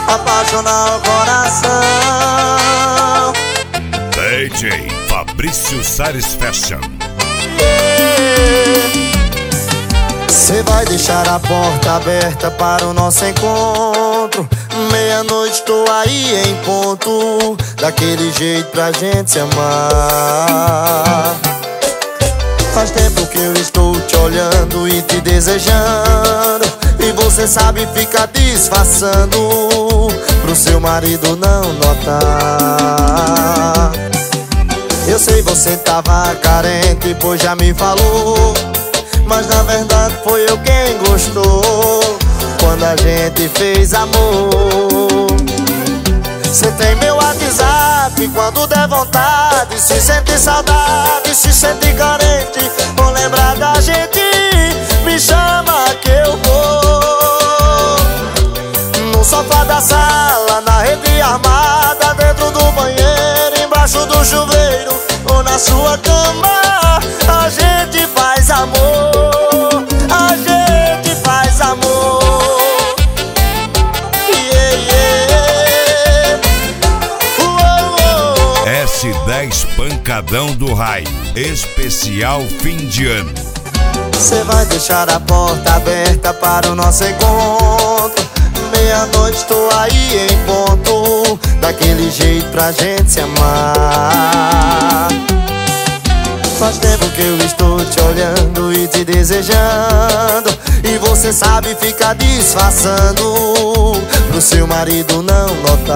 apaixonar o coração. DJ Fabrício Salles Fashion. Cê vai deixar a porta aberta para o nosso encontro. Meia-noite tô aí em ponto, daquele jeito pra gente se amar. Faz tempo que eu estou te olhando e te desejando, e você sabe ficar disfarçando pro seu marido não notar. Eu sei você tava carente, pois já me falou, mas na verdade foi eu quem gostou quando a gente fez amor. Cê tem meu WhatsApp, quando der vontade, se sente saudade, se sente carente, ou lembrar da gente, me chama que eu vou. No sofá da sala, na rede armada, dentro do banheiro, embaixo do chuveiro, ou na sua cama, a gente faz amor, a gente faz amor. S10 Pancadão do Raio, especial fim de ano. Cê vai deixar a porta aberta para o nosso encontro. Meia-noite tô aí em ponto, daquele jeito pra gente se amar. Faz tempo que eu estou te olhando e te desejando, e você sabe ficar disfarçando pro seu marido não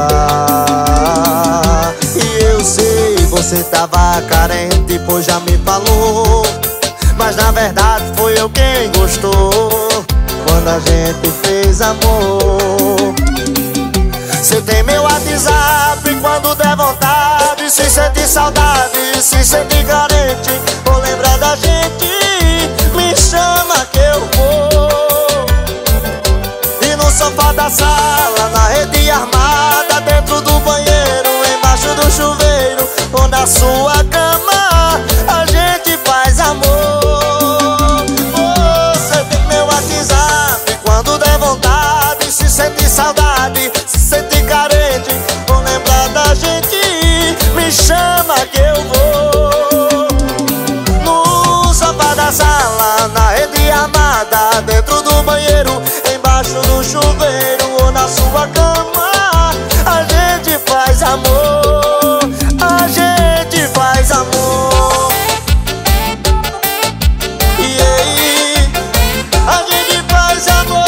notar. E eu sei, você tava carente, pois já me falou, mas na verdade foi eu quem gostou quando a gente fez amor. Cê tem meu WhatsApp, quando der vontade, se sente saudade, se sente carente, ou lembrar da gente, me chama que eu vou. E no sofá da sala, na rede armada, dentro do banheiro, embaixo do chuveiro, ou na sua cama, a gente faz amor. Você tem meu WhatsApp, quando der vontade, se sente saudade, se sente carente, ou lembrar da gente, me chama que eu vou. No sofá da sala, na rede armada, dentro do banheiro, embaixo do chuveiro, ou na sua cama, a gente faz amor, a gente faz amor. E aí, a gente faz amor.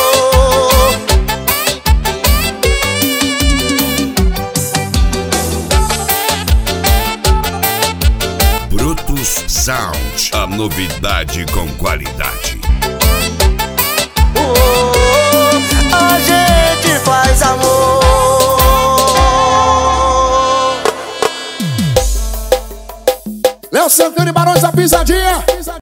Brutus Sound, a novidade com qualidade. A gente faz amor. Léo Santana e Barões da Pisadinha.